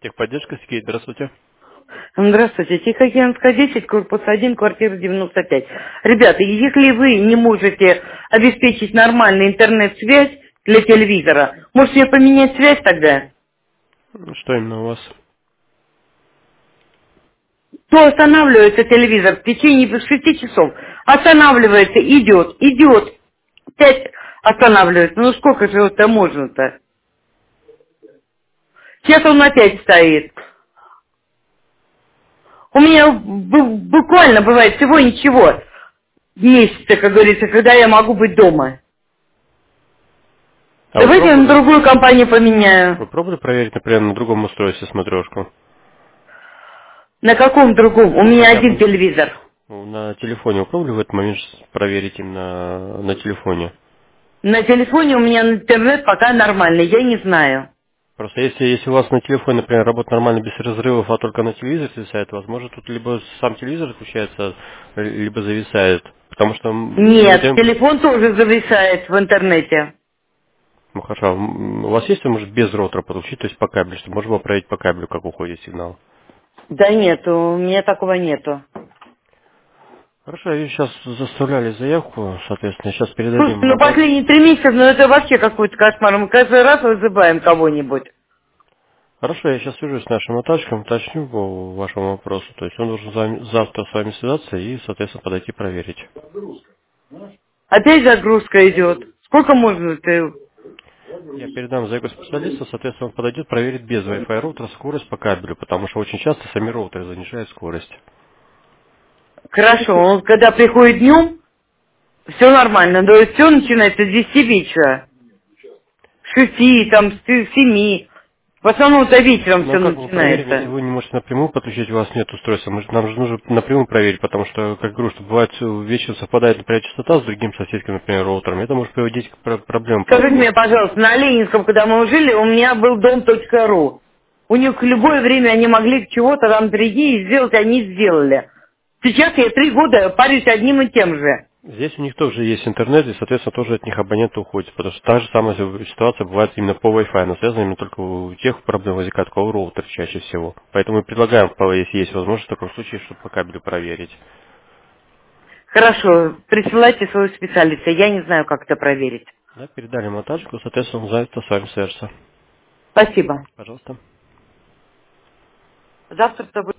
Техподдержка, Сергей, здравствуйте. Здравствуйте, Тихоокеанская 10, корпус 1, квартира 95. Ребята, если вы не можете обеспечить нормальную интернет-связь для телевизора, может мне поменять связь тогда? Что именно у вас? То останавливается телевизор в течение 6 часов. Останавливается, идет. Опять останавливается. Ну сколько же это можно-то? Сейчас он опять стоит. У меня буквально бывает всего ничего в месяце, как говорится, когда я могу быть дома. А Давайте я на другую компанию вы поменяю. пробовали проверить, например, на другом устройстве смотрешку? На каком другом? У Ну, меня хотя один бы телевизор. на телефоне. Вы пробовали в этот момент проверить именно на телефоне? На телефоне у меня интернет пока нормальный, я не знаю. Просто если у вас на телефоне, например, работает нормально без разрывов, а только на телевизор зависает, возможно, тут либо сам телевизор отключается, либо зависает. Потому что Нет, телефон тоже зависает в интернете. ну хорошо, у вас есть, может, без роутера подключить, то есть по кабелю, чтобы можно было проверить по кабелю, как уходит сигнал? Да нет, у меня такого нету. Хорошо, и сейчас заставляли заявку, соответственно, сейчас передадим Слушайте, ну мотор. последние 3 месяца, ну это вообще какой-то кошмар. Мы каждый раз вызываем кого-нибудь. Хорошо, я сейчас свяжусь с нашим отачком, уточню по вашему вопросу. То есть он должен завтра с вами связаться и, соответственно, подойти проверить. Опять загрузка идет. Сколько можно-то? Я передам заявку специалисту, соответственно, он подойдет, проверит без Wi-Fi роутера скорость по кабелю, потому что очень часто сами роутеры занижают скорость. Хорошо, он когда приходит днем, все нормально, то есть все начинается с 10 вечера. С 6, там, с 7. В основном-то вечером Но все как мы проверим, если начинается. вы не можете напрямую подключить, у вас нет устройства? Нам же нужно напрямую проверить, потому что, как говорю, что бывает вечером совпадает, например, частота с другим соседским, например, роутером. Это может приводить к проблемам Скажите просто. мне, пожалуйста, на Ленинском, когда мы жили, у меня был дом.ру. У них в любое время они могли чего-то там прийти и сделать, они сделали. Сейчас я 3 года парюсь одним и тем же. Здесь у них тоже есть интернет, и, соответственно, тоже от них абоненты уходят, потому что та же самая ситуация бывает именно по Wi-Fi, но связана именно только у тех проблем возникает, у кого роутер чаще всего. Поэтому мы предлагаем, если есть возможность, в таком случае, чтобы по кабелю проверить. Хорошо, присылайте своего специалиста, я не знаю, как это проверить. Да, передали монтажку, соответственно, он завтра с вами свяжется. Спасибо. Пожалуйста. Завтра с тобой.